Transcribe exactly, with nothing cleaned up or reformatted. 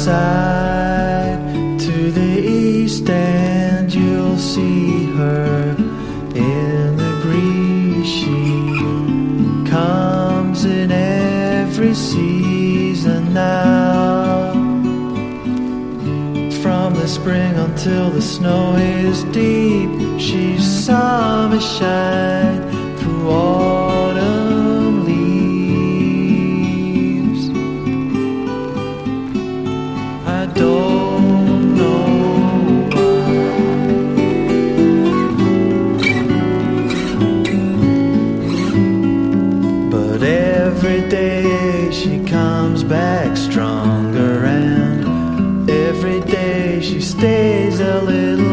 side to the east, and you'll see her in the breeze. She comes in every season now, from the spring until the snow is deep. She's summer shine through autumn leaves. I don't know why, but every day she comes back stronger, and every day she stays a little